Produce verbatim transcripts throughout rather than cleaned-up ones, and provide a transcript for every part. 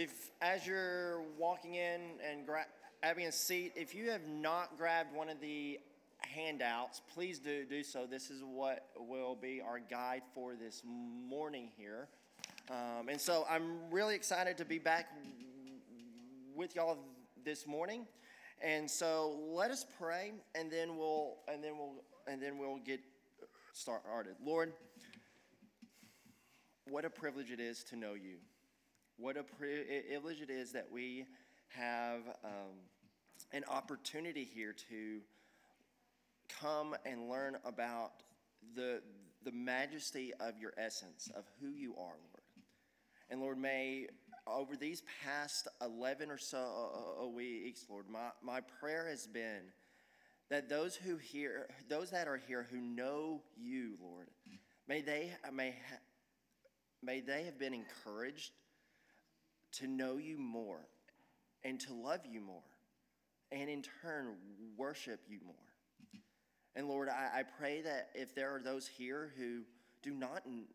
if as you're walking in and gra- grabbing a seat, if you have not grabbed one of the handouts, please do do so. This is what will be our guide for this morning here. Um, and so I'm really excited to be back with y'all this morning. And so let us pray, and then we'll and then we'll and then we'll get started. Lord, what a privilege it is to know you. What a privilege it is that we have um, an opportunity here to come and learn about the the majesty of your essence, of who you are, Lord. And Lord, may over these past eleven or so weeks, Lord, my, my prayer has been that those who hear, those that are here who know you, Lord, may they may ha, may they have been encouraged to know you more and to love you more, and in turn worship you more. And Lord, I, I pray that if there are those here who do not n-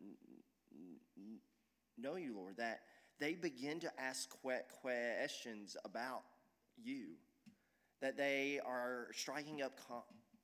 n- know you, Lord, that they begin to ask que- questions about you, that they are striking up com-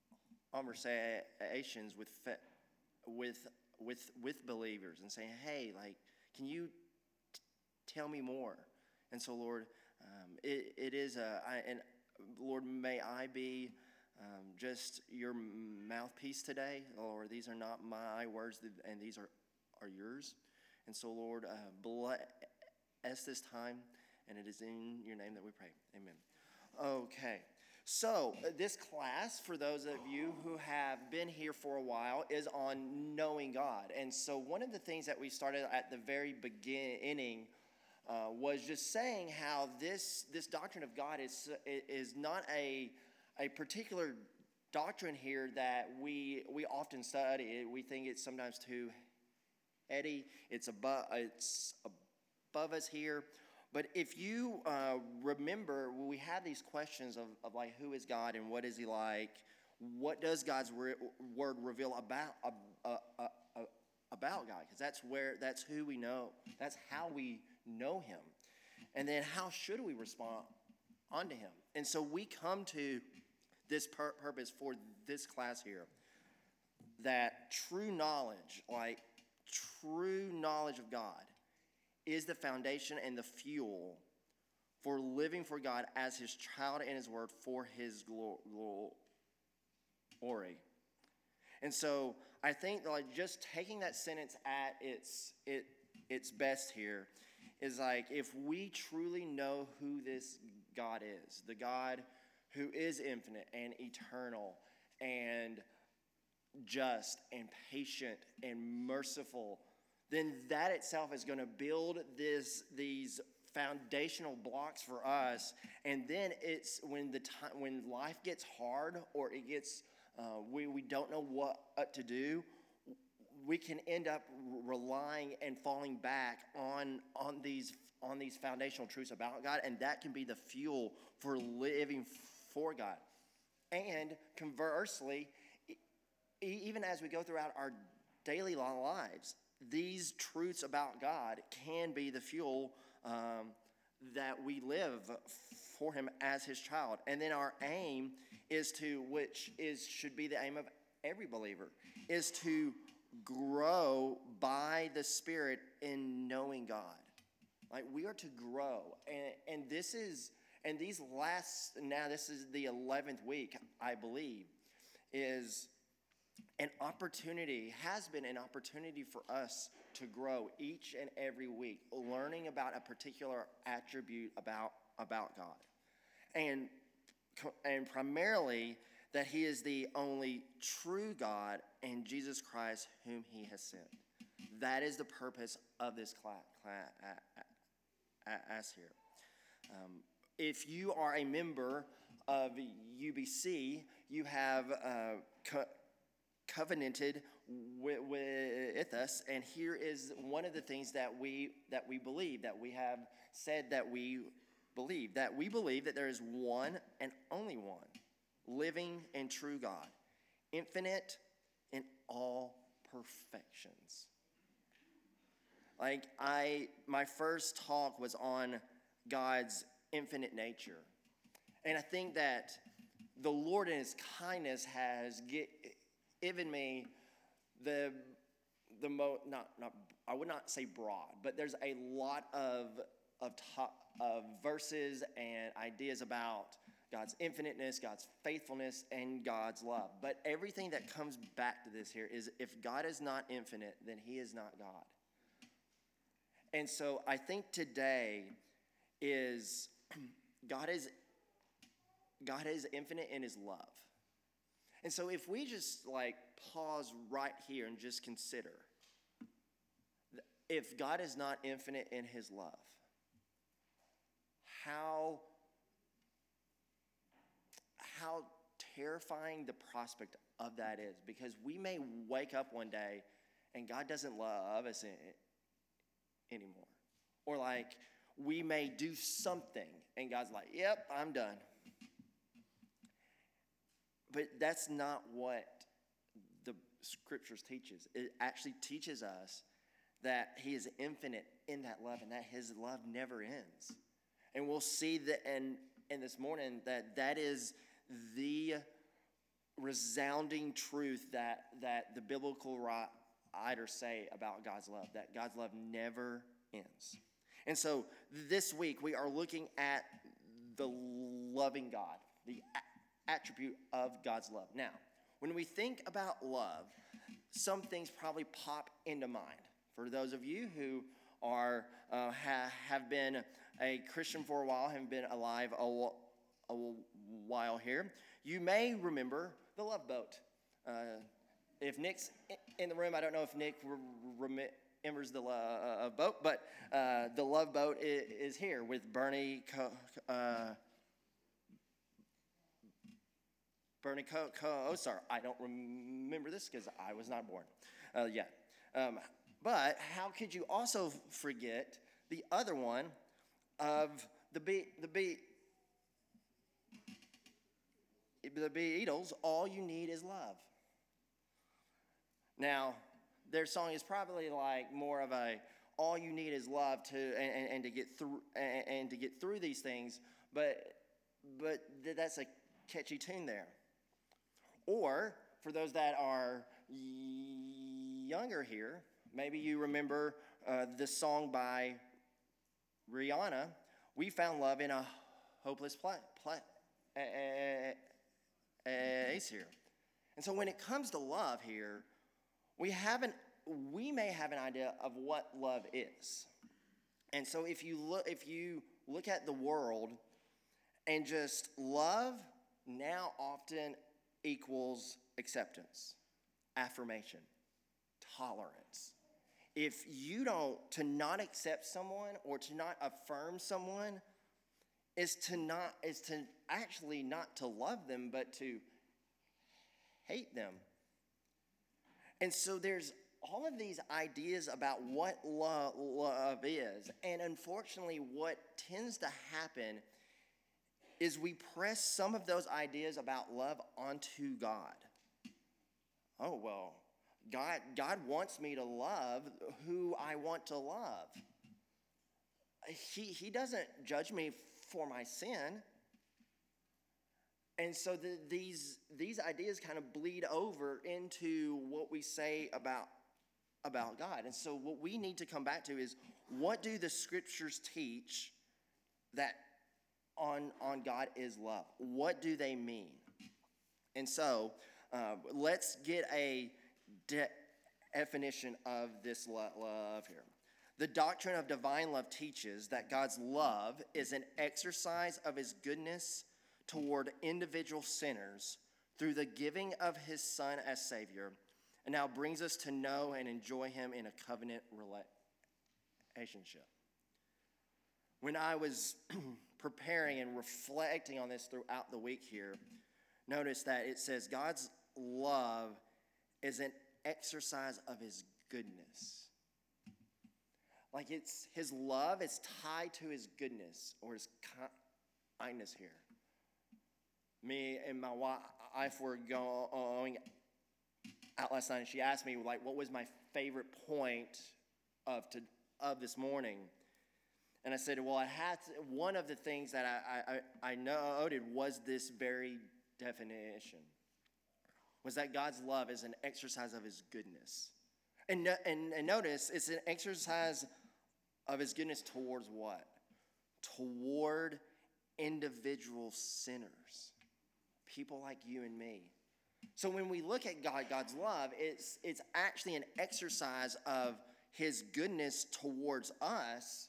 conversations with fe- with with with believers and saying, "Hey, like, can you t- tell me more?" And so, Lord, um, it it is a I, and Lord, may I be um, just your mouthpiece today. Lord, these are not my words, and these are are yours. And so, Lord, uh, bless this time, and it is in your name that we pray. Amen. Okay. So uh, this class, for those of you who have been here for a while, is on knowing God. And so one of the things that we started at the very beginning uh, was just saying how this this doctrine of God is is not a a particular doctrine here that we we often study. We think it's sometimes too heady. It's above it's above us here. But if you uh, remember, we have these questions of, of like, who is God and what is he like? What does God's re- word reveal about uh, uh, uh, about God? Because that's where that's who we know. That's how we know him. And then how should we respond unto him? And so we come to this pur- purpose for this class here, that true knowledge, like true knowledge of God, is the foundation and the fuel for living for God as his child and his word for his glory. And so I think like just taking that sentence at its it its best here is like, if we truly know who this God is, the God who is infinite and eternal and just and patient and merciful, then that itself is going to build this these foundational blocks for us. And then it's when the time when life gets hard, or it gets uh, we we don't know what to do, we can end up relying and falling back on on these on these foundational truths about God, and that can be the fuel for living for God. And conversely, even as we go throughout our daily lives, these truths about God can be the fuel um, that we live for him as his child. And then our aim is to, which is should be the aim of every believer, is to grow by the Spirit in knowing God. Like, we are to grow. And, and this is, and these last, now this is the eleventh week, I believe, is an opportunity, has been an opportunity for us to grow each and every week, learning about a particular attribute about, about God. And, and primarily that he is the only true God and Jesus Christ whom he has sent. That is the purpose of this class, class here. Um, if you are a member of U B C, you have uh, co- covenanted with, with us, and here is one of the things that we that we believe, that we have said that we believe, that we believe that there is one and only one living and true God, infinite in all perfections. Like I, my first talk was on God's infinite nature. And I think that the Lord in his kindness has get, given me the the mo not not I would not say broad, but there's a lot of of top, of verses and ideas about God's infiniteness, God's faithfulness, and God's love. But everything that comes back to this here is if God is not infinite, then he is not God. And so I think today is God is God is infinite in his love. And so if we just like pause right here and just consider, if God is not infinite in his love, how, how terrifying the prospect of that is. Because we may wake up one day and God doesn't love us anymore. Or like we may do something and God's like, yep, I'm done. But that's not what the scriptures teaches. It actually teaches us that he is infinite in that love and that his love never ends. And we'll see that in, in this morning that that is the resounding truth that, that the biblical writers say about God's love, that God's love never ends. And so this week we are looking at the loving God, the attribute of God's love. Now, when we think about love, some things probably pop into mind. For those of you who are uh, ha, have been a Christian for a while, have been alive a, a while here, you may remember the Love Boat. Uh, if Nick's in the room, I don't know if Nick remembers the Love Boat, but uh, the Love Boat is, is here with Bernie Co- uh, Bernie Co- Co- oh, sorry, I don't remember this because I was not born uh, yet. Um, but how could you also forget the other one of the Be- the Be- the Beatles? All you need is love. Now, their song is probably like more of a all you need is love to and, and, and to get through and, and to get through these things. But but that's a catchy tune there. Or, for those that are younger here, maybe you remember uh, this song by Rihanna, We Found Love in a Hopeless Place here. And so when it comes to love here, we haven't, we may have an idea of what love is. And so if you look, if you look at the world and just love now often equals acceptance, affirmation, tolerance. If you don't, to not accept someone or to not affirm someone is to not, is to actually not to love them, but to hate them. And so there's all of these ideas about what love, love is. And unfortunately, what tends to happen is we press some of those ideas about love onto God. Oh, well, God, God wants me to love who I want to love. He, he doesn't judge me for my sin. And so the, these, these ideas kind of bleed over into what we say about, about God. And so what we need to come back to is, what do the scriptures teach that on, on God is love? What do they mean? And so uh, let's get a de- definition of this lo- love here. The doctrine of divine love teaches that God's love is an exercise of his goodness toward individual sinners through the giving of his Son as Savior, and now brings us to know and enjoy him in a covenant relationship. When I was preparing and reflecting on this throughout the week here, notice that it says God's love is an exercise of his goodness. Like it's his love is tied to his goodness or his kindness here. Me and my wife were going out last night, and she asked me, like, what was my favorite point of to, of this morning? And I said, well, I had to, one of the things that I, I, I noted was this very definition, was that God's love is an exercise of his goodness. And, no, and, and notice, it's an exercise of his goodness towards what? Toward individual sinners, people like you and me. So when we look at God, God's love, it's, it's actually an exercise of his goodness towards us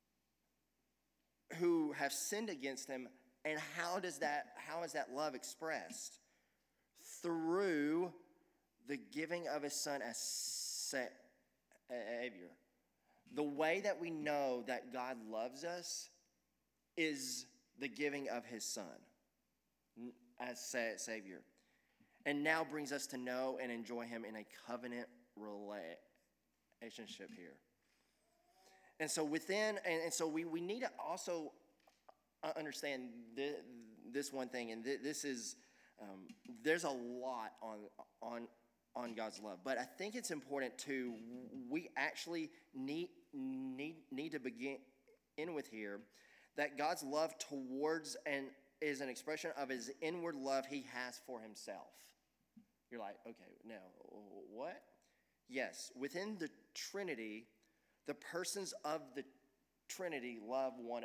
who have sinned against him. And how does that, how is that love expressed? Through the giving of his son as Savior. The way that we know that God loves us is the giving of his son as Savior. And now brings us to know and enjoy him in a covenant relationship here. And so within, and, and so we, we need to also understand this, this one thing, and th- this is, um, there's a lot on, on, on God's love. But I think it's important to, we actually need, need, need to begin in with here that God's love towards and is an expression of his inward love he has for himself. You're like, okay, now, what? Yes, within the Trinity, the persons of the Trinity love one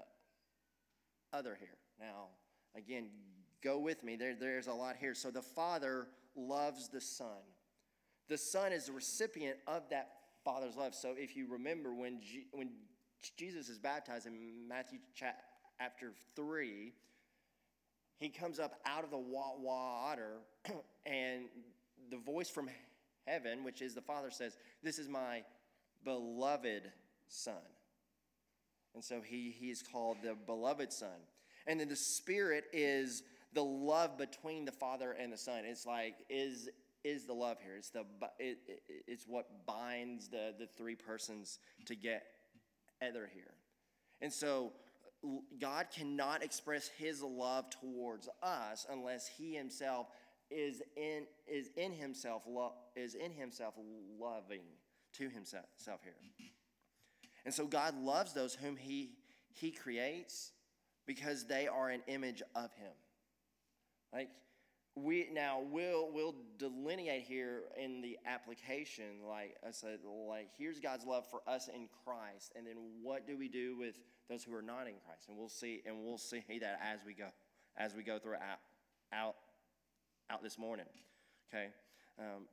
another here. Now, again, go with me. There, there's a lot here. So the Father loves the Son. The Son is the recipient of that Father's love. So if you remember when, G, when Jesus is baptized in Matthew chapter three, he comes up out of the water, and the voice from heaven, which is the Father, says, "This is my beloved Son." And so he, he is called the beloved Son. And then the Spirit is the love between the Father and the Son. It's like, is is the love here. It's the it, it, it's what binds the, the three persons together here. And so God cannot express his love towards us unless he himself is in is in himself lo, is in himself loving to himself here. And so God loves those whom he he creates because they are an image of him. Like we now we'll we'll delineate here in the application, like I said, like here's God's love for us in Christ, and then what do we do with those who are not in Christ? And we'll see, and we'll see that as we go, as we go through out out, out this morning. Okay, um,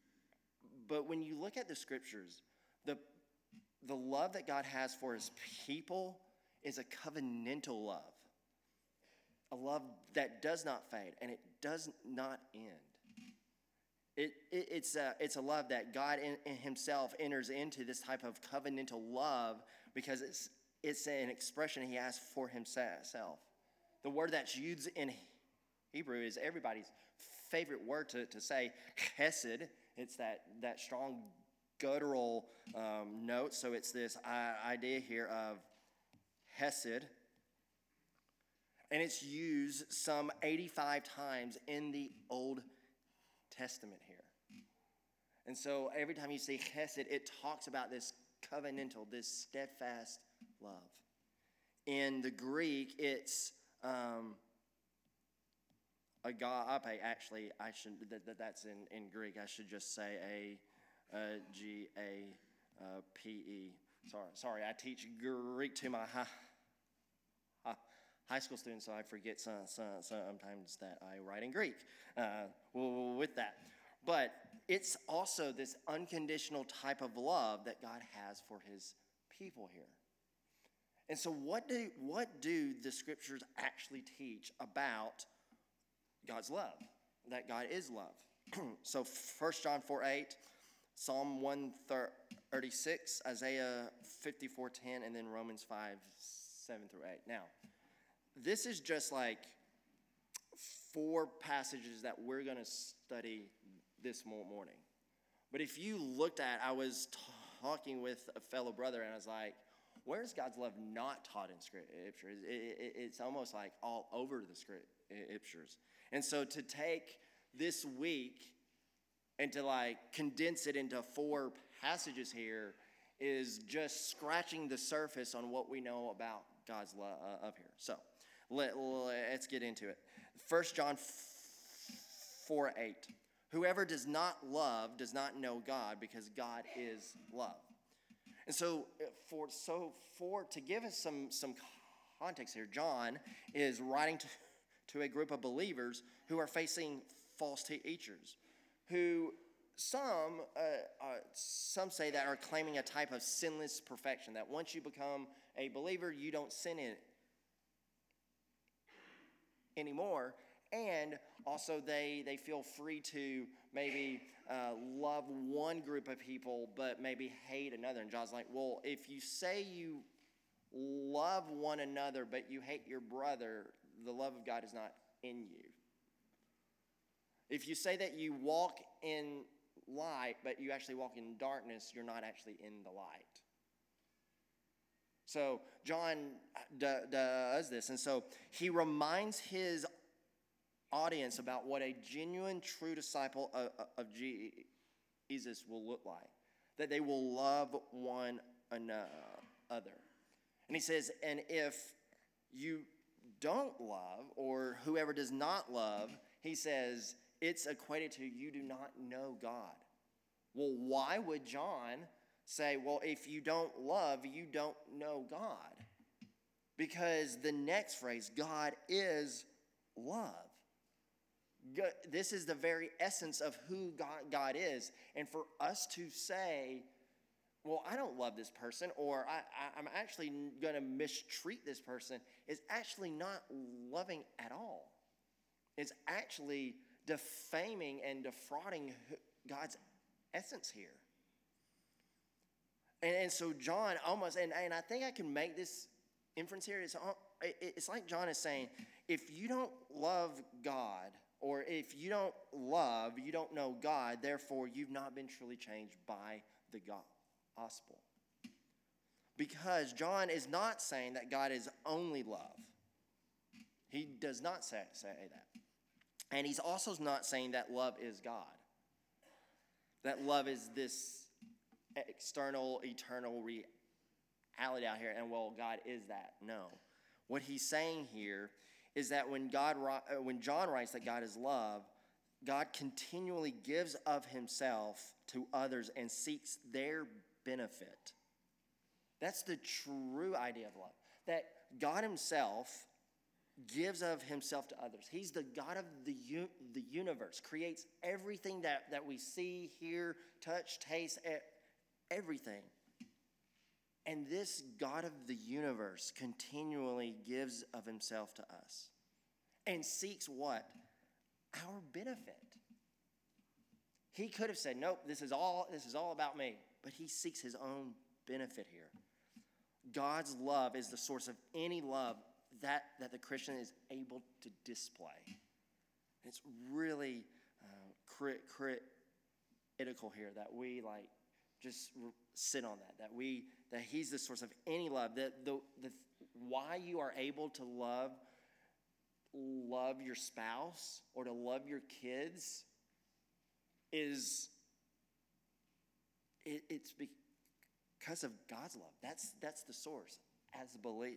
but when you look at the scriptures, the the love that God has for his people is a covenantal love. A love that does not fade, and it does not end. It, it, it's, a, it's a love that God in, in himself enters into this type of covenantal love because it's, it's an expression he has for himself. The word that's used in Hebrew is everybody's favorite word to, to say, chesed. It's that, that strong guttural um, note, so it's this uh, idea here of hesed. And it's used some eighty-five times in the Old Testament here. And so every time you see chesed, it talks about this covenantal, this steadfast love. In the Greek, it's um, agape. Actually, I should that, that, that's in, in Greek. I should just say a, a G A P E. Sorry, sorry. I teach Greek to my high. high school students, so I forget some, some, sometimes that I write in Greek uh, with that. But it's also this unconditional type of love that God has for his people here. And so what do, what do the scriptures actually teach about God's love? That God is love. So First John four eight, Psalm one thirty-six, Isaiah fifty-four ten, and then Romans five seven through eight. Now, this is just like four passages that we're going to study this morning. But if you looked at, I was talking with a fellow brother, and I was like, where's God's love not taught in Scripture? It, it, it's almost like all over the Scriptures. And so to take this week and to like condense it into four passages here is just scratching the surface on what we know about God's love uh, here. So let, let's get into it. First John four eight. Whoever does not love does not know God, because God is love. And so for so for to give us some, some context here, John is writing to, to a group of believers who are facing false teachers, who some uh, uh, some say that are claiming a type of sinless perfection, that once you become a believer, you don't sin in it anymore. And also they, they feel free to maybe uh, love one group of people but maybe hate another. And John's like, well, if you say you love one another but you hate your brother, the love of God is not in you. If you say that you walk in light but you actually walk in darkness, you're not actually in the light. So John d- does this, and so he reminds his audience about what a genuine, true disciple of, of Jesus will look like, that they will love one another. And he says, and if you don't love, or whoever does not love, he says, it's equated to you do not know God. Well, why would John say, well, if you don't love, you don't know God? Because the next phrase, God is love. God, this is the very essence of who God, God is. And for us to say, well, I don't love this person, or I, I, I'm actually going to mistreat this person, is actually not loving at all. It's actually defaming and defrauding God's essence here. And, and so John almost, and, and I think I can make this inference here, it's, it's like John is saying, if you don't love God, or if you don't love, you don't know God, therefore you've not been truly changed by the gospel. Because John is not saying that God is only love. He does not say, say that. And he's also not saying that love is God. That love is this external, eternal reality out here, and well, God is that. No. What he's saying here is that when God, when John writes that God is love, God continually gives of himself to others and seeks their benefit. That's the true idea of love. That God himself gives of himself to others. He's the God of the, u- the universe, creates everything that, that we see, hear, touch, taste, everything. And this God of the universe continually gives of himself to us and seeks what? Our benefit. He could have said, nope, this is all, this is all about me. But he seeks his own benefit here. God's love is the source of any love that, that the Christian is able to display. It's really uh, crit, critical here that we like just sit on that, that we that he's the source of any love. That the, the why you are able to love love your spouse or to love your kids is it, it's because of God's love. That's that's the source as a believer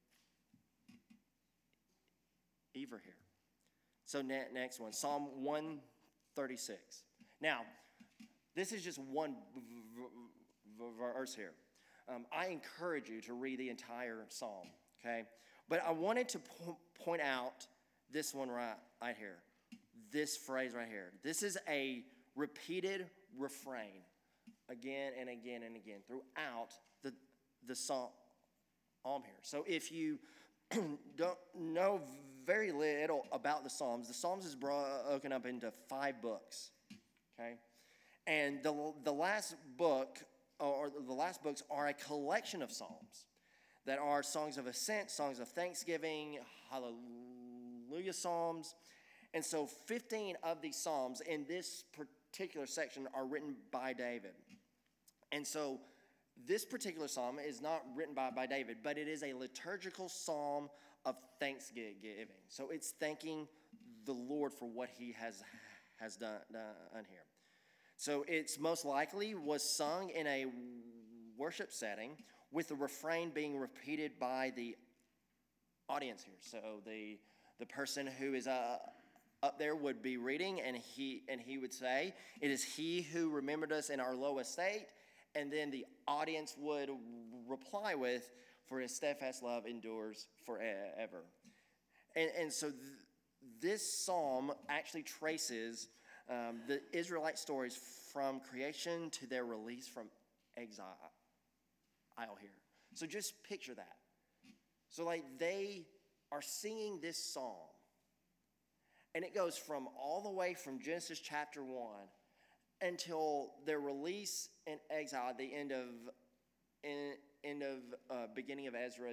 here. So ne- next one, Psalm one thirty-six. Now, this is just one v- v- verse here. Um, I encourage you to read the entire psalm, okay? But I wanted to po- point out this one right, right here, this phrase right here. This is a repeated refrain again and again and again throughout the, the psalm here. So if you don't know very little about the Psalms, the Psalms is broken up into five books, okay? And the, the last book, or the last books are a collection of psalms that are songs of ascent, songs of thanksgiving, hallelujah psalms. And so fifteen of these psalms in this particular section are written by David. And so this particular psalm is not written by, by David, but it is a liturgical psalm of thanksgiving. So it's thanking the Lord for what he has, has done, done here. So it's most likely was sung in a worship setting, with the refrain being repeated by the audience here. So the the person who is uh, up there would be reading, and he and he would say, "It is He who remembered us in our low estate," and then the audience would reply with, "For His steadfast love endures forever." And and so th- this psalm actually traces um, the Israelite stories from creation to their release from exile here. So just picture that. So like they are singing this psalm, and it goes from all the way from Genesis chapter one until their release in exile at the end of in, end of uh, beginning of Ezra,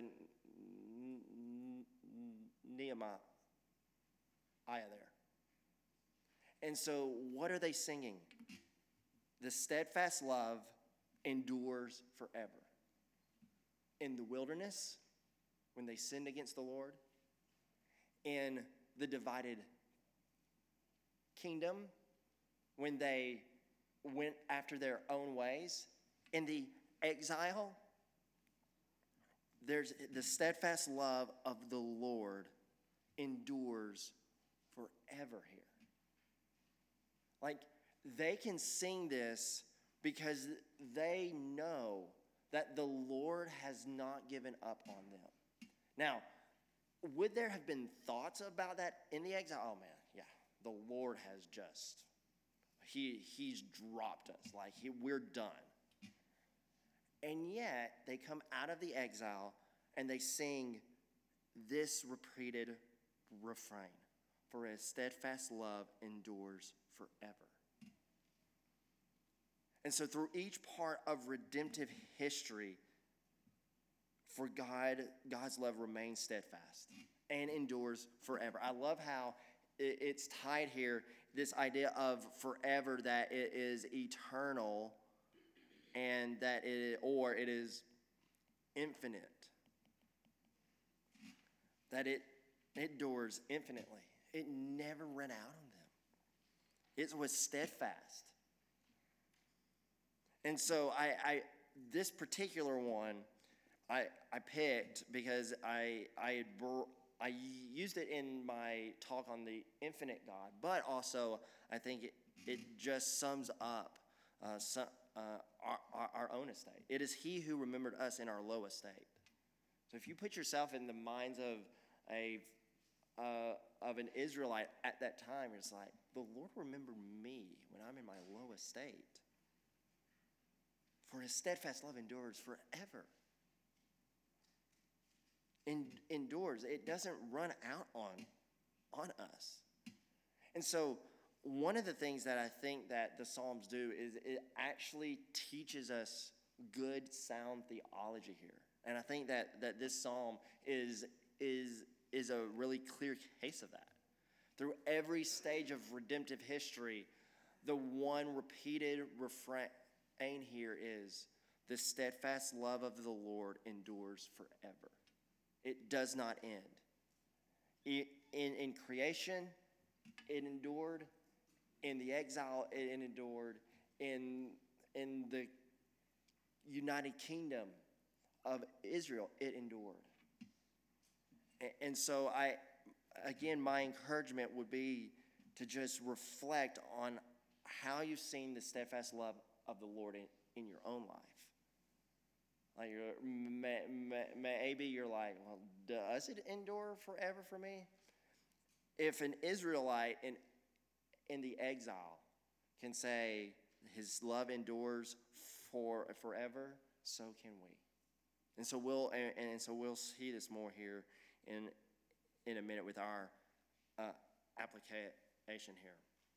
Nehemiah there. And so what are they singing? The steadfast love endures forever. In the wilderness, when they sinned against the Lord, in the divided kingdom, when they went after their own ways, in the exile, there's the steadfast love of the Lord endures forever here. Like, they can sing this because they know that the Lord has not given up on them. Now, would there have been thoughts about that in the exile? Oh man, yeah, the Lord has just, he he's dropped us. Like, he, we're done. And yet, they come out of the exile and they sing this repeated refrain: "For His steadfast love endures forever." And so through each part of redemptive history, for God, God's love remains steadfast and endures forever. I love how it's tied here, this idea of forever, that it is eternal and that it, or it is infinite. That it endures infinitely. It never ran out on them. It was steadfast. And so I, I this particular one I I picked because I I I used it in my talk on the infinite God, but also I think it it just sums up uh, some, uh, our, our our own estate. It is He who remembered us in our low estate. So if you put yourself in the minds of a uh, of an Israelite at that time, it's like, the Lord remembered me when I'm in my low estate. For His steadfast love endures forever. En- endures. It doesn't run out on, on us. And so one of the things that I think that the Psalms do is it actually teaches us good, sound theology here. And I think that, that this psalm is, is, is a really clear case of that. Through every stage of redemptive history, the one repeated refrain here is, the steadfast love of the Lord endures forever. It does not end. In, in creation, it endured. In the exile, it endured. In, in the United Kingdom of Israel, it endured. And so I, again, my encouragement would be to just reflect on how you've seen the steadfast love of the Lord in, in your own life. Like, you're, may, may, maybe you're like, well, does it endure forever for me? If an Israelite in, in the exile can say his love endures for forever, so can we. And so we'll and, and so we'll see this more here in in a minute with our uh, application here.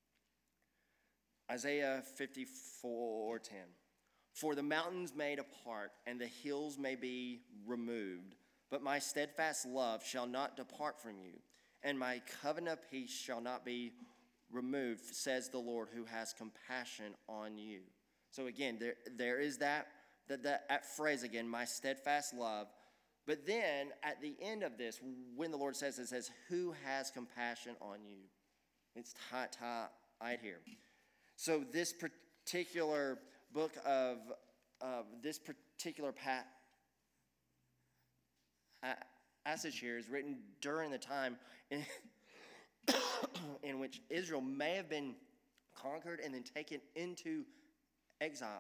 Isaiah fifty-four ten. For the mountains may depart, and the hills may be removed, but my steadfast love shall not depart from you, and my covenant of peace shall not be removed, says the Lord, who has compassion on you. So again, there there is that that that, that phrase again, my steadfast love. But then at the end of this, when the Lord says it, says, who has compassion on you? It's tied here. So this particular book of uh, this particular pa- passage here is written during the time in, in which Israel may have been conquered and then taken into exile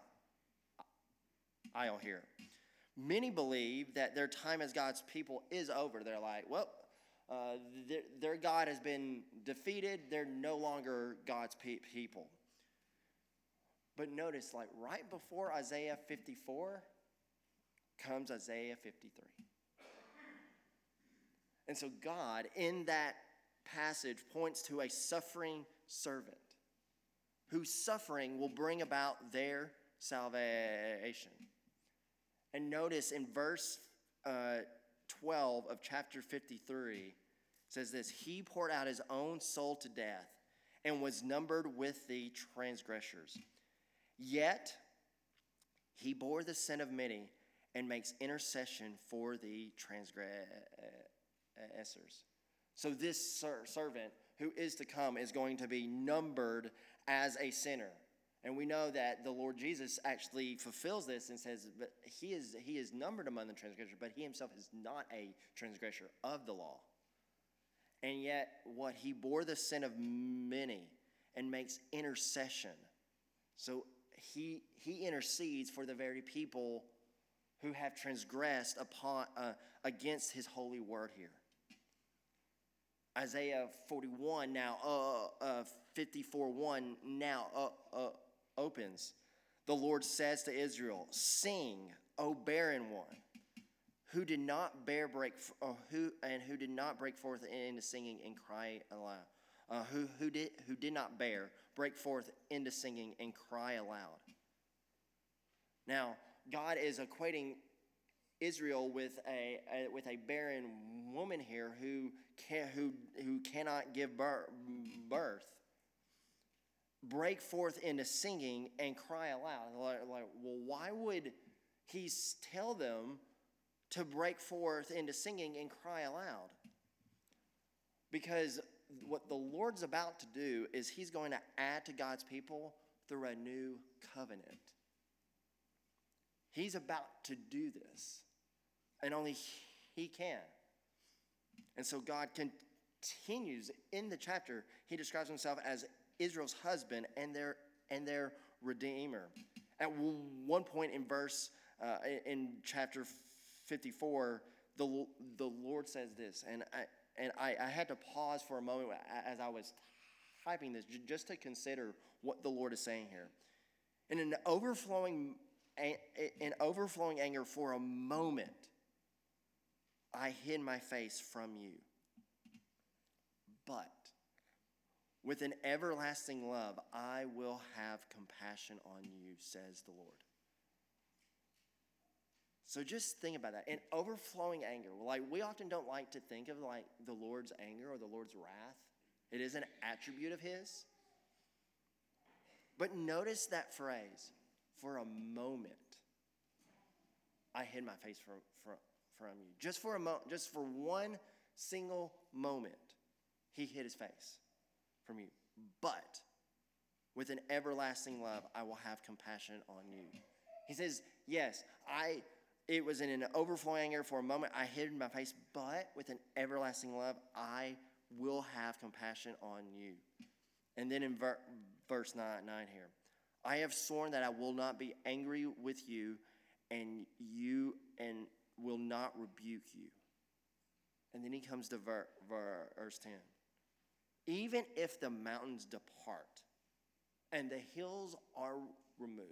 here. Many believe that their time as God's people is over. They're like, well, uh, their, their God has been defeated. They're no longer God's pe- people. But notice, like right before Isaiah fifty-four comes Isaiah fifty-three. And so God, in that passage, points to a suffering servant whose suffering will bring about their salvation. And notice in verse uh, twelve of chapter fifty-three, it says this, he poured out his own soul to death and was numbered with the transgressors. Yet he bore the sin of many and makes intercession for the transgressors. So this ser- servant who is to come is going to be numbered as a sinner. And we know that the Lord Jesus actually fulfills this and says, but he is, he is numbered among the transgressors, but he himself is not a transgressor of the law. And yet what he bore the sin of many and makes intercession. So he, he intercedes for the very people who have transgressed upon uh, against his holy word here. Isaiah forty-one now, uh, uh, fifty-four one now uh, uh, opens. The Lord says to Israel, sing, O barren one, who did not bear break, uh, who and who did not break forth into singing and cry aloud. Uh, who who did who did not bear break forth into singing and cry aloud. Now, God is equating Israel with a, a with a barren woman here who can who who cannot give birth, birth. Break forth into singing and cry aloud. Like, like, well, why would he tell them to break forth into singing and cry aloud? Because what the Lord's about to do is he's going to add to God's people through a new covenant. He's about to do this, and only he can. And so God continues in the chapter. He describes himself as Israel's husband and their and their redeemer. At one point in verse uh, in chapter fifty-four, the the Lord says this, and I and I, I had to pause for a moment as I was typing this just to consider what the Lord is saying here. In an overflowing in overflowing anger for a moment, I hid my face from you. But with an everlasting love, I will have compassion on you, says the Lord. So just think about that. In overflowing anger, like we often don't like to think of like the Lord's anger or the Lord's wrath. It is an attribute of his. But notice that phrase, for a moment, I hid my face from, from, from you. Just for a moment, just for one single moment, he hid his face from you. But with an everlasting love, I will have compassion on you. He says, yes, I it was in an overflowing anger for a moment, I hid my face, but with an everlasting love, I will have compassion on you. And then in ver- verse nine, nine here, I have sworn that I will not be angry with you, and you and will not rebuke you. And then he comes to ver- ver- verse ten. Even if the mountains depart and the hills are removed,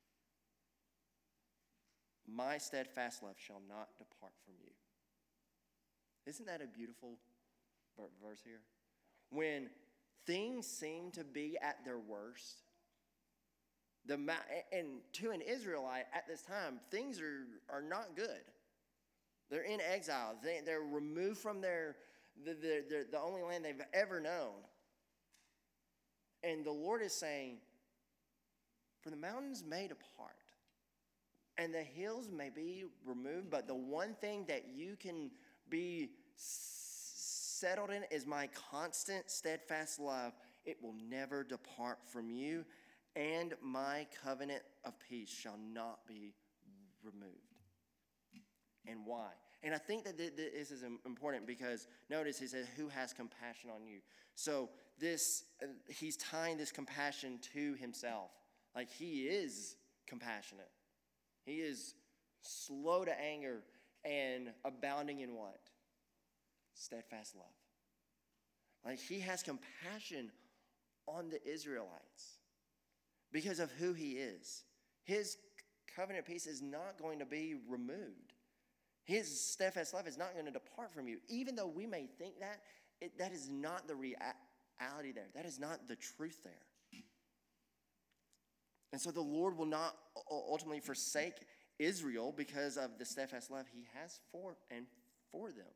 my steadfast love shall not depart from you. Isn't that a beautiful verse here? When things seem to be at their worst, the and to an Israelite at this time, things are, are not good. They're in exile. They, they're removed from their the, the, the, the only land they've ever known. And the Lord is saying, for the mountains may depart, and the hills may be removed, but the one thing that you can be settled in is my constant, steadfast love. It will never depart from you, and my covenant of peace shall not be removed. And why? And I think that this is important because notice he says, who has compassion on you? So this, uh, he's tying this compassion to himself. Like he is compassionate. He is slow to anger and abounding in what? Steadfast love. Like he has compassion on the Israelites because of who he is. His covenant peace is not going to be removed. His steadfast love is not going to depart from you. Even though we may think that, it, that is not the reality there. That is not the truth there. And so the Lord will not ultimately forsake Israel because of the steadfast love he has for and for them.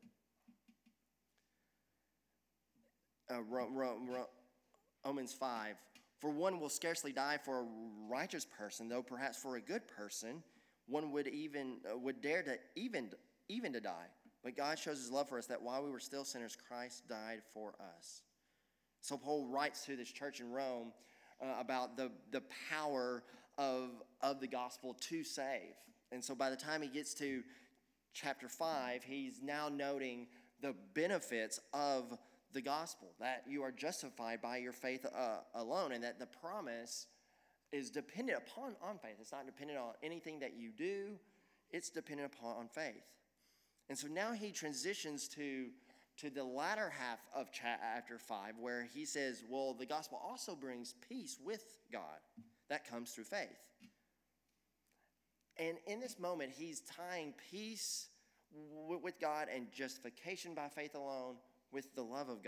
Uh, Romans five, for one will scarcely die for a righteous person, though perhaps for a good person one would even uh, would dare to even even to die. But God shows his love for us that while we were still sinners, Christ died for us. So Paul writes to this church in Rome uh, about the, the power of, of the gospel to save. And so by the time he gets to chapter five, he's now noting the benefits of the gospel, that you are justified by your faith uh, alone, and that the promise is dependent upon on faith. It's not dependent on anything that you do. It's dependent upon faith. And so now he transitions to, to the latter half of chapter five, where he says, well, the gospel also brings peace with God. That comes through faith. And in this moment, he's tying peace w- with God and justification by faith alone with the love of God.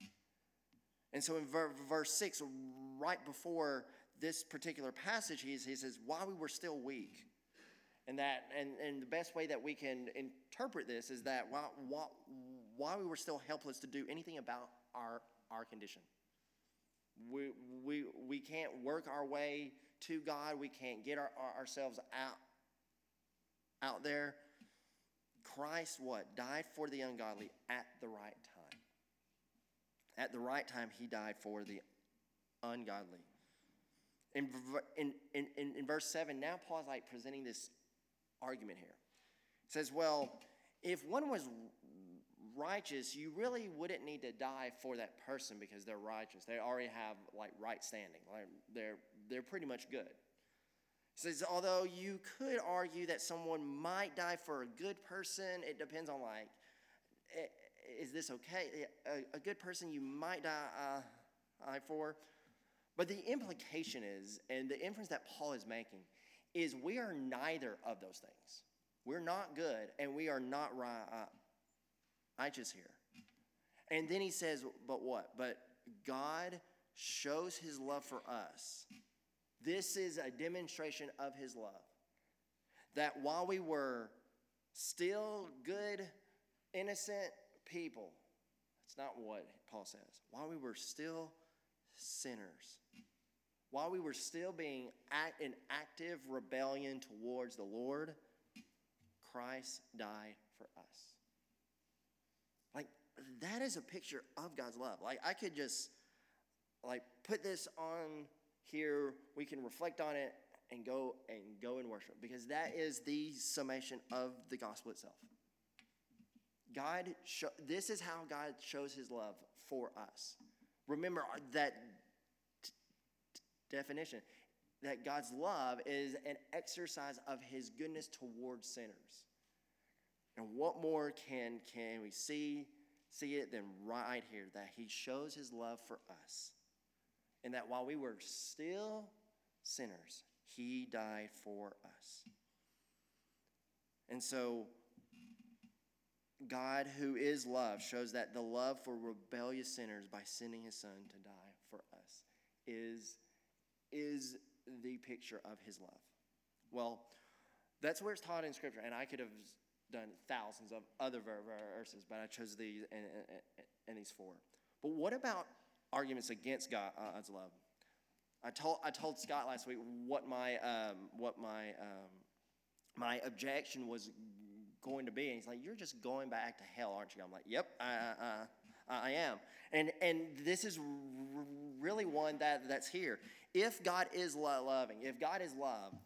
And so in ver- verse six, right before this particular passage, he, he says, while we were still weak. And that, and, and the best way that we can interpret this is that while, while, while we were still helpless to do anything about our, our condition. We, we, we can't work our way to God. We can't get our, our, ourselves out, out there. Christ, what? Died for the ungodly at the right time. At the right time, he died for the ungodly. In, in, in, in verse seven, now Paul's like presenting this argument here. It says, well, if one was righteous, you really wouldn't need to die for that person because they're righteous. They already have like right standing. Like they're they're pretty much good. It says, although you could argue that someone might die for a good person, it depends on like, is this okay? A, a good person you might die uh, for. But the implication is, and the inference that Paul is making, is we are neither of those things. We're not good, and we are not righteous here. And then he says, but what? But God shows his love for us. This is a demonstration of his love. That while we were still good, innocent people, that's not what Paul says. While we were still sinners, while we were still being act, in active rebellion towards the Lord, Christ died for us. Like, that is a picture of God's love. Like, I could just, like, put this on here. We can reflect on it and go and go and worship, because that is the summation of the gospel itself. God, show, this is how God shows his love for us. Remember that t- t- definition, that God's love is an exercise of his goodness towards sinners. And what more can, can we see, see it than right here, that he shows his love for us. And that while we were still sinners, he died for us. And so God, who is love, shows that the love for rebellious sinners by sending his son to die for us is, is the picture of his love. Well, that's where it's taught in Scripture, and I could have done thousands of other verses, but I chose these and, and, and these four. But what about arguments against God's love? I told I told Scott last week what my um, what my um, my objection was going to be, and he's like, "You're just going back to hell, aren't you?" I'm like, "Yep, I I, I am." And and this is r- really one that that's here. If God is lo- loving, if God is love,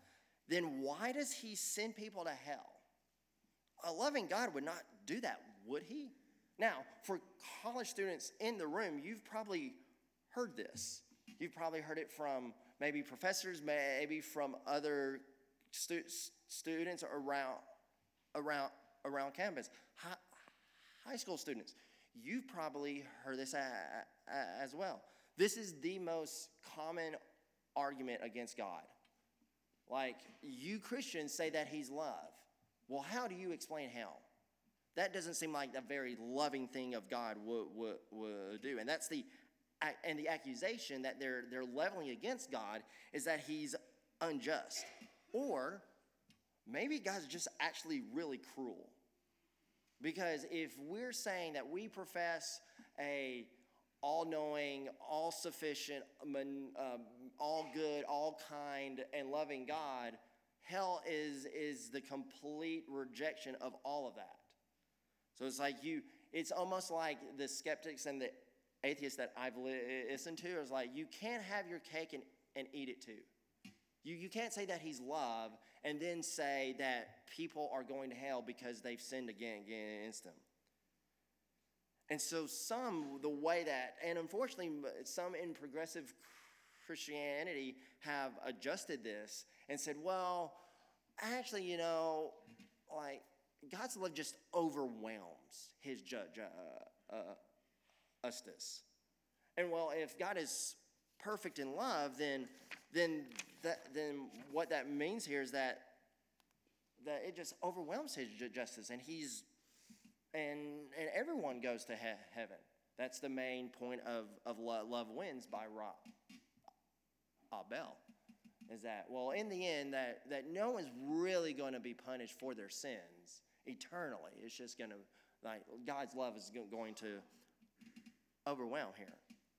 then why does he send people to hell? A loving God would not do that, would he? Now, for college students in the room, you've probably heard this. You've probably heard it from maybe professors, maybe from other stu- students around, around, around campus. High, high school students, you've probably heard this a, a, as well. This is the most common argument against God. Like, you Christians say that he's love. Well, how do you explain hell? That doesn't seem like a very loving thing of God would, would, would do. And that's the and the accusation that they're they're leveling against God is that he's unjust. Or maybe God's just actually really cruel. Because if we're saying that we profess a all-knowing, all-sufficient, um, all-good, all-kind, and loving God, hell is is the complete rejection of all of that. So it's like you, it's almost like the skeptics and the atheists that I've listened to is like, you can't have your cake and, and eat it too. You, you can't say that he's love and then say that people are going to hell because they've sinned against him. And so some, the way that, and unfortunately, some in progressive Christianity have adjusted this and said, well, actually, you know, like, God's love just overwhelms his judge, uh, uh, justice. And well, if God is perfect in love, then then that then what that means here is that that it just overwhelms his justice, and he's and and everyone goes to he- heaven. That's the main point of of Love Wins by Rob Abel. Is that well, in the end, that that no one's really going to be punished for their sins eternally. It's just going to, like, God's love is going to overwhelm here.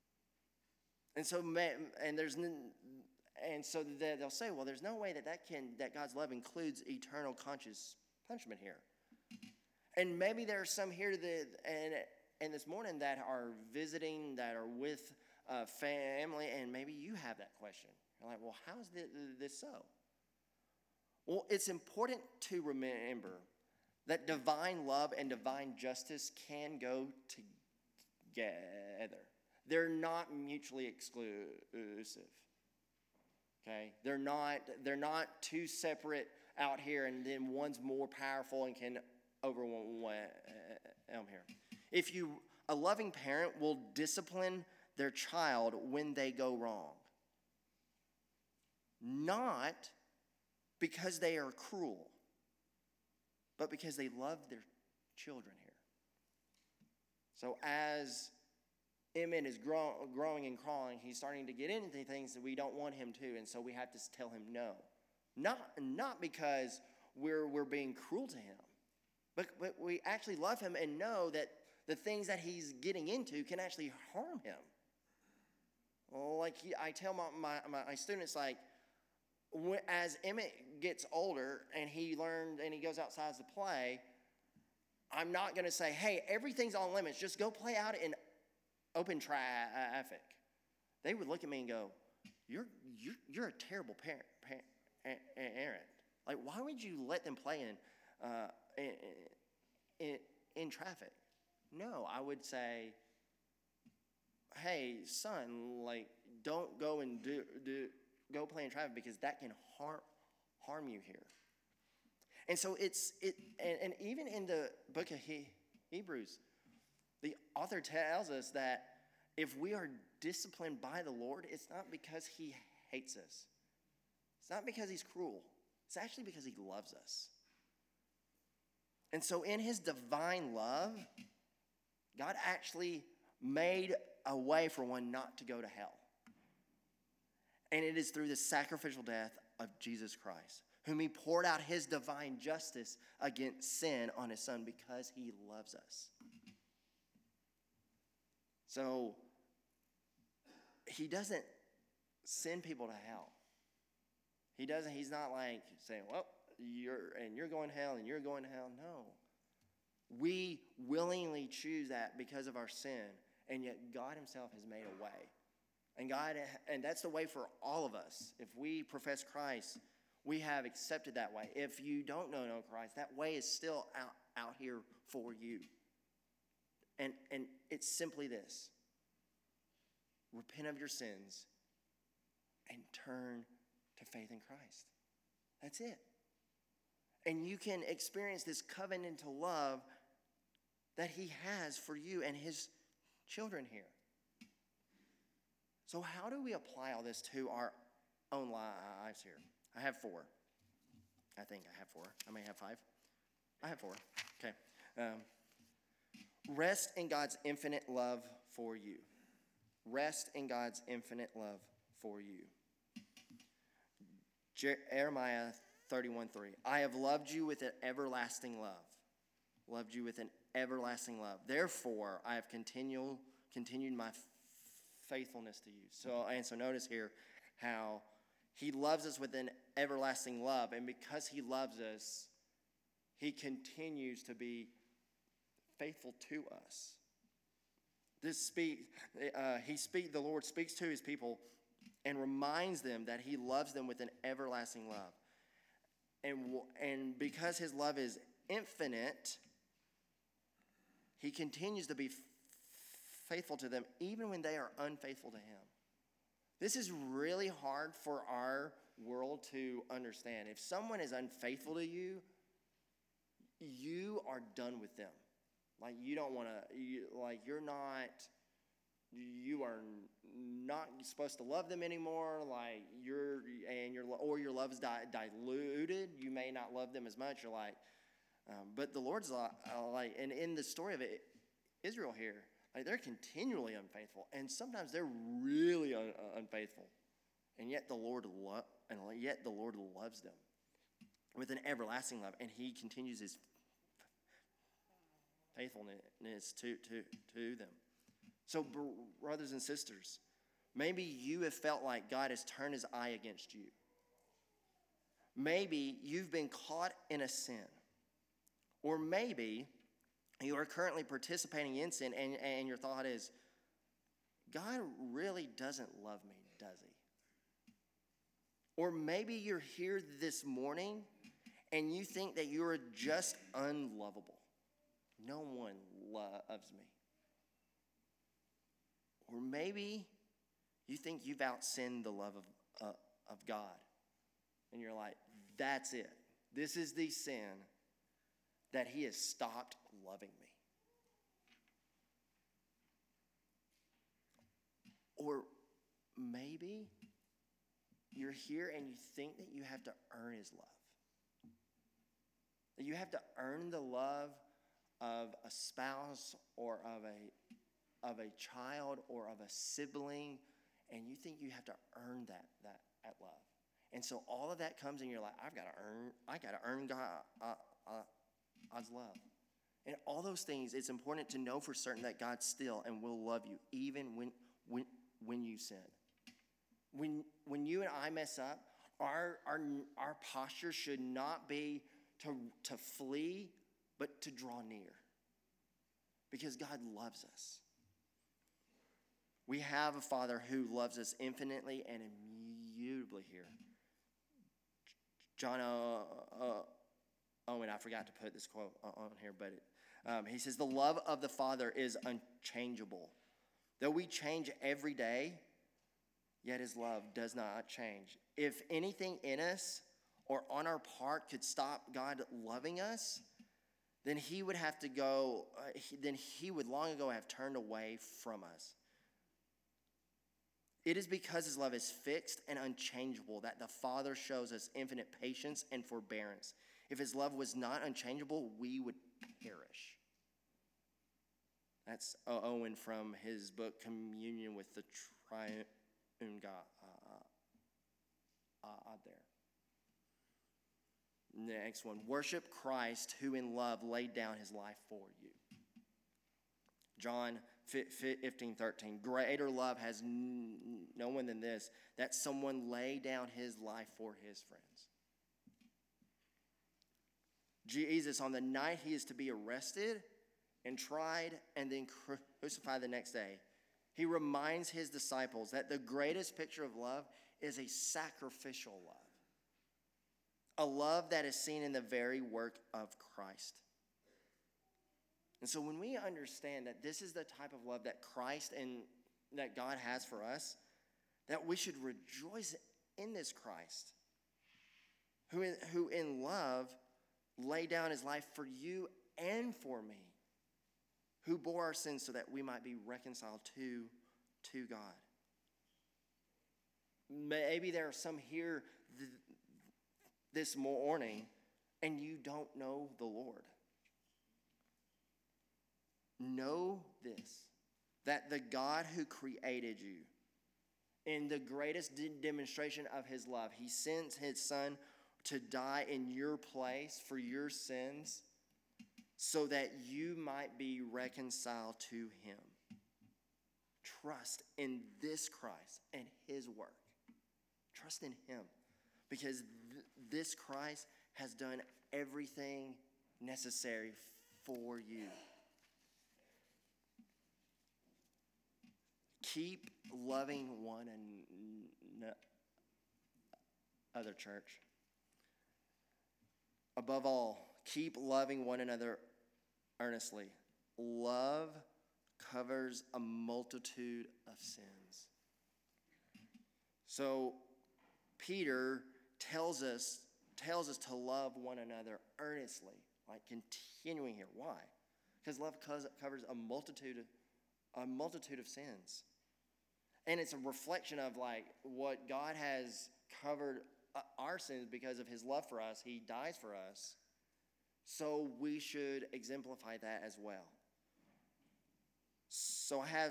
And so, and there's, and so they'll say, well, there's no way that that can, that God's love includes eternal conscious punishment here. And maybe there are some here that, and and this morning that are visiting, that are with uh, family, and maybe you have that question. You're like, well, how is this so? Well, it's important to remember that divine love and divine justice can go together. They're not mutually exclusive. Okay? They're not, they're not two separate out here and then one's more powerful and can overwhelm here. If you, a loving parent will discipline their child when they go wrong. Not because they are cruel, but because they love their children here. So as Emmett is grow, growing and crawling, he's starting to get into things that we don't want him to, and so we have to tell him no. Not, not because we're, we're being cruel to him, but, but we actually love him and know that the things that he's getting into can actually harm him. Well, like he, I tell my, my, my students, like, when, as Emmett gets older and he learned and he goes outside to play, I'm not going to say, hey, everything's on limits. Just go play out in open traffic. They would look at me and go, you're you're, you're a terrible parent, parent, parent. Like, why would you let them play in, uh, in, in, in traffic? No, I would say, hey, son, like, don't go and do, do go play in traffic because that can harm harm you here. And so it's it, and, and even in the book of he, Hebrews, the author tells us that if we are disciplined by the Lord, it's not because he hates us. It's not because he's cruel. It's actually because he loves us. And so in his divine love, God actually made a way for one not to go to hell. And it is through the sacrificial death of Jesus Christ, whom he poured out his divine justice against sin on his son because he loves us. So he doesn't send people to hell. He doesn't, he's not like saying, well, you're and you're going to hell and you're going to hell. No. We willingly choose that because of our sin, and yet God himself has made a way. And God, and that's the way for all of us. If we profess Christ, We have accepted that way. If you don't know, know Christ, that way is still out, out here for you. And, and it's simply this. Repent of your sins and turn to faith in Christ. That's it. And you can experience this covenantal love that he has for you and his children here. So how do we apply all this to our own lives here? I have four. I think I have four. I may have five. I have four. Okay. Um, rest in God's infinite love for you. Rest in God's infinite love for you. Jeremiah thirty-one three. I have loved you with an everlasting love. Loved you with an everlasting love. Therefore, I have continual, continued my faithfulness to you. So, and so notice here how he loves us with an everlasting love. And because he loves us, he continues to be faithful to us. This speak, uh, he speak, the Lord speaks to his people and reminds them that he loves them with an everlasting love. And, and because his love is infinite, he continues to be f- faithful to them even when they are unfaithful to him. This is really hard for our world to understand. If someone is unfaithful to you, you are done with them. Like you don't want to, you, like you're not, you are not supposed to love them anymore. Like you're, and your or your love is di- diluted. You may not love them as much. You're like, um, but the Lord's like, like, and in the story of it, Israel here, like they're continually unfaithful, and sometimes they're really un- unfaithful, and yet the Lord lo- and yet the Lord loves them with an everlasting love, and he continues his faithfulness to, to, to them. So, brothers and sisters, maybe you have felt like God has turned his eye against you. Maybe you've been caught in a sin. Or maybe you are currently participating in sin and, and your thought is, God really doesn't love me, does he? Or maybe you're here this morning and you think that you are just unlovable. No one loves me. Or maybe you think you've outsinned the love of, uh, of God. And you're like, that's it. This is the sin that he has stopped loving me. Or maybe you're here and you think that you have to earn his love. That you have to earn the love of a spouse or of a, of a child or of a sibling, and you think you have to earn that, that, that love. And so all of that comes and you're like, I've got to earn, I got to earn God, uh, uh, God's love. And all those things, it's important to know for certain that God still and will love you, even when when when you sin. When when you and I mess up, our our our posture should not be to to flee, but to draw near. Because God loves us. We have a Father who loves us infinitely and immutably here. John uh, uh, Owen, I forgot to put this quote on here, but it, um, he says, the love of the Father is unchangeable. Though we change every day, yet his love does not change. If anything in us or on our part could stop God loving us, then he would have to go, uh, he, then he would long ago have turned away from us. It is because his love is fixed and unchangeable that the Father shows us infinite patience and forbearance. If his love was not unchangeable, we would perish. That's Owen from his book, Communion with the Triune God. Uh, uh, there. Next one. Worship Christ who in love laid down his life for you. John fifteen thirteen. Greater love has no one than this, that someone lay down his life for his friends. Jesus, on the night he is to be arrested and tried and then crucified the next day, he reminds his disciples that the greatest picture of love is a sacrificial love. a love that is seen in the very work of Christ. And so when we understand that this is the type of love that Christ and that God has for us, that we should rejoice in this Christ, who in, who in love laid down his life for you and for me, who bore our sins so that we might be reconciled to, to God. Maybe there are some here th- this morning and you don't know the Lord. Know this, that the God who created you, in the greatest de- demonstration of his love, he sent his son to die in your place for your sins so that you might be reconciled to him. Trust in this Christ and his work. Trust in him, because th- this Christ has done everything necessary for you. Keep loving one another, church. Above all, keep loving one another earnestly. Love covers a multitude of sins. So Peter tells us tells us to love one another earnestly, like continuing here. Why? Because love covers a multitude of, a multitude of sins. And it's a reflection of like what God has covered our sins because of his love for us. He dies for us. So we should exemplify that as well. So I have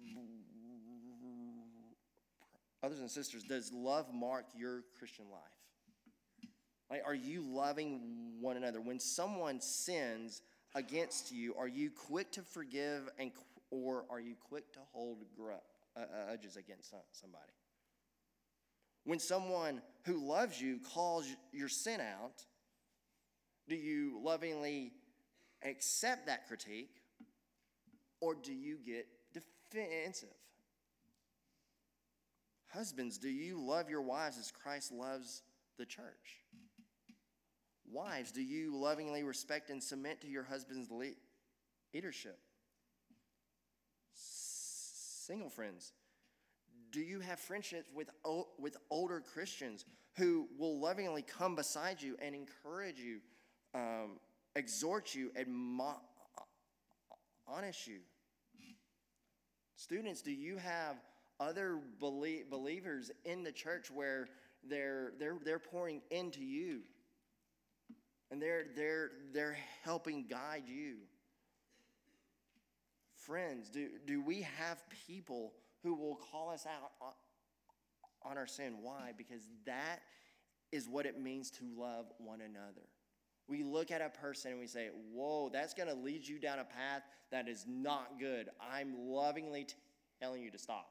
brothers and sisters, does love mark your Christian life? Like, are you loving one another? When someone sins against you, are you quick to forgive and or are you quick to hold grudges against somebody? When someone who loves you calls your sin out, do you lovingly accept that critique or do you get defensive? Husbands, do you love your wives as Christ loves the church? Wives, do you lovingly respect and submit to your husband's leadership? Single friends, do you have friendships with, with older Christians who will lovingly come beside you and encourage you, um, exhort you, admonish you? Students, do you have other belie- believers in the church where they're they're they're pouring into you and they're they're they're helping guide you? Friends, do do we have people who will call us out on, on our sin? Why? Because that is what it means to love one another. We look at a person and we say, whoa, that's going to lead you down a path that is not good. I'm lovingly t- telling you to stop.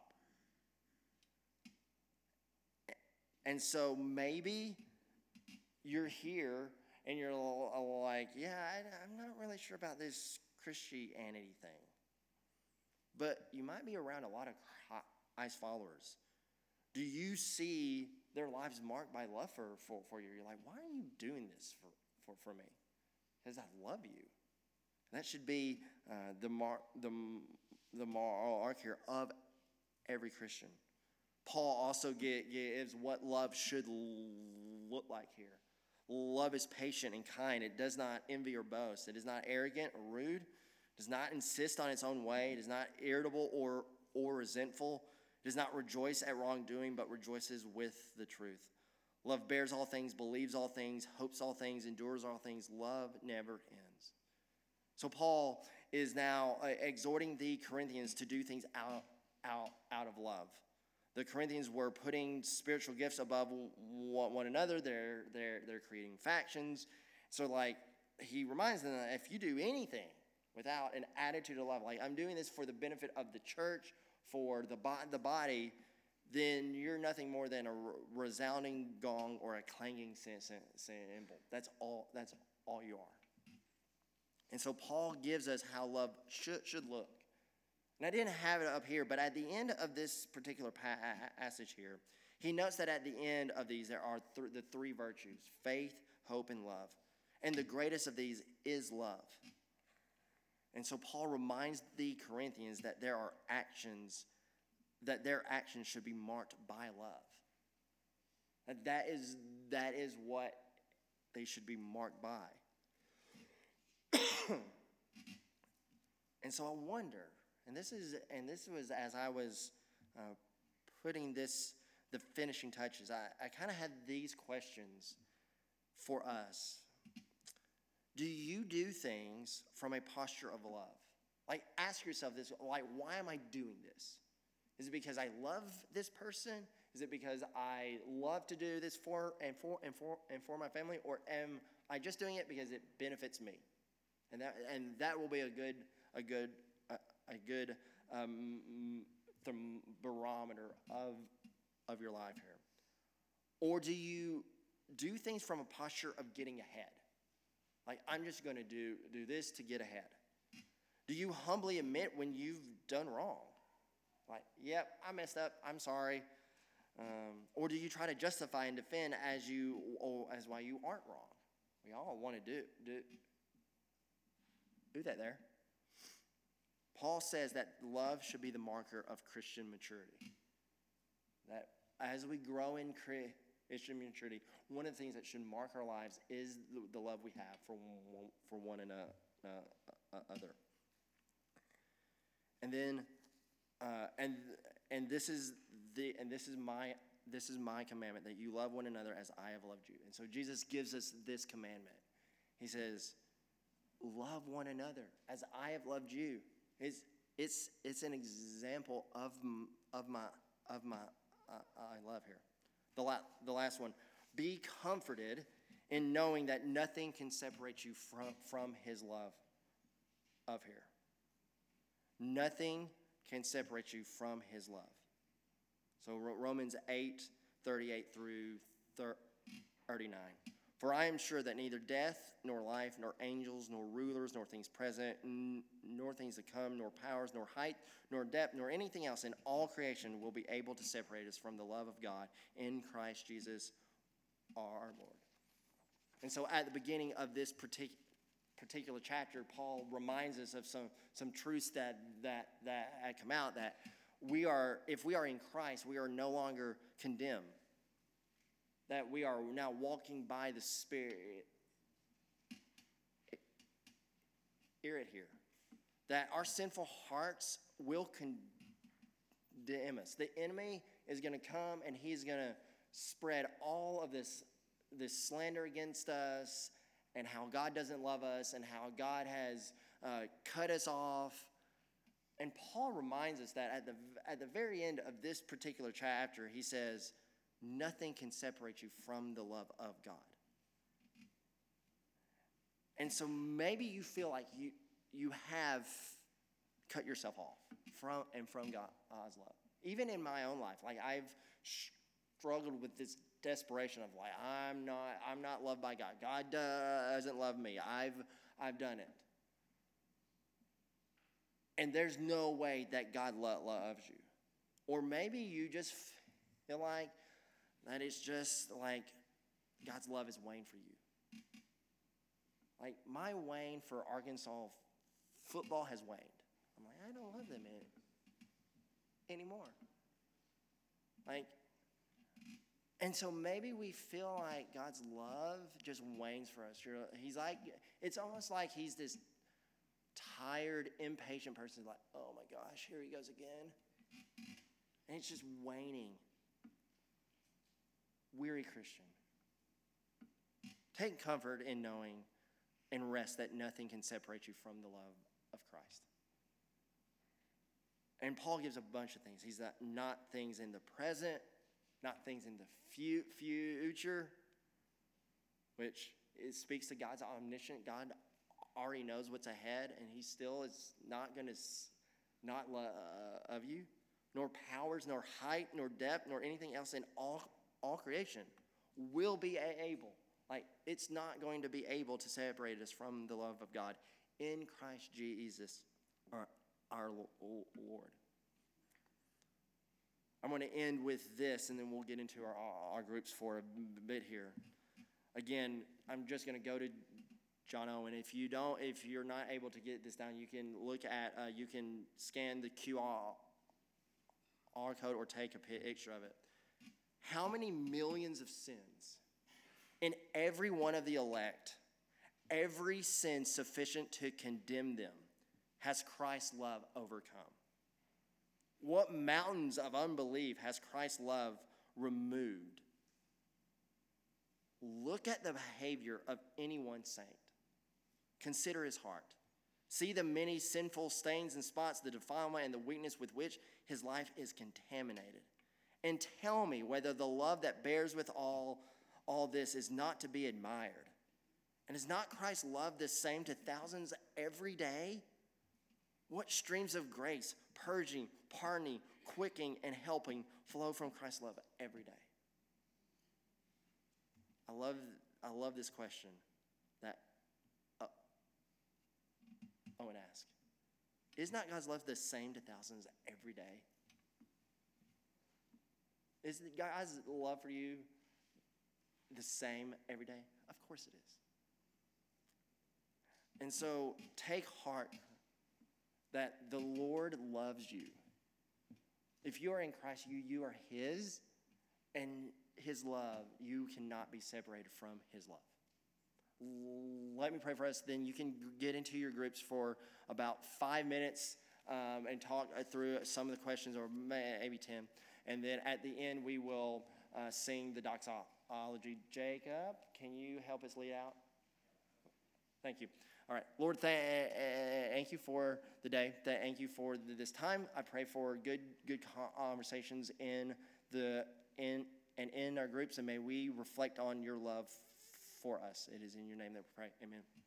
And so maybe you're here and you're like, yeah, I, I'm not really sure about this Christianity thing. But you might be around a lot of Christ followers. Do you see their lives marked by love for, for, for you? You're like, why are you doing this for, for, for me? Because I love you. And that should be uh, the, mar- the, the moral arc here of every Christian. Paul also gives what love should look like here. Love is patient and kind. It does not envy or boast. It is not arrogant or rude. It does not insist on its own way. It is not irritable or, or resentful. It does not rejoice at wrongdoing, but rejoices with the truth. Love bears all things, believes all things, hopes all things, endures all things. Love never ends. So Paul is now uh, exhorting the Corinthians to do things out, out, out of love. The Corinthians were putting spiritual gifts above one another. They're, they're, they're creating factions. So, like, he reminds them that if you do anything without an attitude of love, like, I'm doing this for the benefit of the church, for the, bo- the body, then you're nothing more than a resounding gong or a clanging cymbal. That's all, that's all you are. And so Paul gives us how love should, should look. And I didn't have it up here, but at the end of this particular passage here, He notes that at the end of these, there are th- the three virtues: faith, hope, and love. And the greatest of these is love. And so Paul reminds the Corinthians that there are actions, that their actions should be marked by love. That that is, that is what they should be marked by. And so I wonder, and this is, and this was as I was uh, putting this, the finishing touches, I, I kind of had these questions for us. Do you do things from a posture of love? Like, ask yourself this, like, why am I doing this? Is it because I love this person? Is it because I love to do this for and for and for and for my family? Or am I just doing it because it benefits me? And that and that will be a good a good a, a good um, barometer of of your life here. Or do you do things from a posture of getting ahead? Like, I'm just going to do do this to get ahead. Do you humbly admit when you've done wrong? Like, yep, I messed up. I'm sorry. Um, or do you try to justify and defend as you or as why you aren't wrong? We all want to do do do that there. Paul says that love should be the marker of Christian maturity. That as we grow in Christian maturity, one of the things that should mark our lives is the, the love we have for one, for one another. And then, uh, and and this is the and this is my this is my commandment, that you love one another as I have loved you. And so Jesus gives us this commandment. He says, love one another as I have loved you. It's it's it's an example of of my of my uh, I love here. The la- the last one. Be comforted in knowing that nothing can separate you from, from his love of here. Nothing can separate you from his love. So Romans eight, thirty-eight through thirty-nine. For I am sure that neither death, nor life, nor angels, nor rulers, nor things present, n- nor things to come, nor powers, nor height, nor depth, nor anything else in all creation will be able to separate us from the love of God in Christ Jesus our Lord. And so at the beginning of this partic- particular chapter, Paul reminds us of some, some truths that, that, that had come out, that we are, if we are in Christ, we are no longer condemned. That we are now walking by the Spirit. Hear it here. That our sinful hearts will condemn us. The enemy is going to come and he's going to spread all of this, this slander against us, and how God doesn't love us, and how God has uh, cut us off. And Paul reminds us that at the at the very end of this particular chapter, he says, nothing can separate you from the love of God. And so maybe you feel like you you have cut yourself off from and from God's love. Even in my own life, like I've struggled with this desperation of like I'm not I'm not loved by God. God doesn't love me. I've I've done it. And there's no way that God lo- loves you. Or maybe you just feel like that it's just like God's love is waned for you. Like my wane for Arkansas football has waned. I'm like, I don't love them any, anymore. Like, and so maybe we feel like God's love just wanes for us. You're, he's like, it's almost like he's this tired, impatient person. Like, oh my gosh, here he goes again. And it's just waning. Weary Christian. Take comfort in knowing and rest that nothing can separate you from the love of Christ. And Paul gives a bunch of things. He's not, not things in the present, not things in the fu- future, which it speaks to God's omniscient. God already knows what's ahead, and he still is not going to not love uh, of you, nor powers, nor height, nor depth, nor anything else in all, all creation will be able. Like, it's not going to be able to separate us from the love of God in Christ Jesus, our, our Lord. I'm going to end with this, and then we'll get into our, our groups for a bit here. Again, I'm just going to go to John Owen. If you don't, if you're not able to get this down, you can look at, uh, you can scan the Q R code or take a picture of it. How many millions of sins in every one of the elect, every sin sufficient to condemn them, has Christ's love overcome? What mountains of unbelief has Christ's love removed? Look at the behavior of any one saint. Consider his heart. See the many sinful stains and spots, the defilement and the weakness with which his life is contaminated. And tell me whether the love that bears with all, all this is not to be admired. And is not Christ's love the same to thousands every day? What streams of grace, purging, pardoning, quickening, and helping flow from Christ's love every day? I love, I love this question that uh, Owen asked. Is not God's love the same to thousands every day? Is God's love for you the same every day? Of course it is. And so take heart that the Lord loves you. If you are in Christ, you, you are his, and his love, you cannot be separated from his love. Let me pray for us. Then you can get into your groups for about five minutes um, and talk through some of the questions, or maybe ten. And then at the end, we will uh, sing the doxology. Jacob, can you help us lead out? Thank you. All right. Lord, thank you for the day. Thank you for this time. I pray for good good conversations in the in and in our groups, and may we reflect on your love for us. It is in your name that we pray. Amen.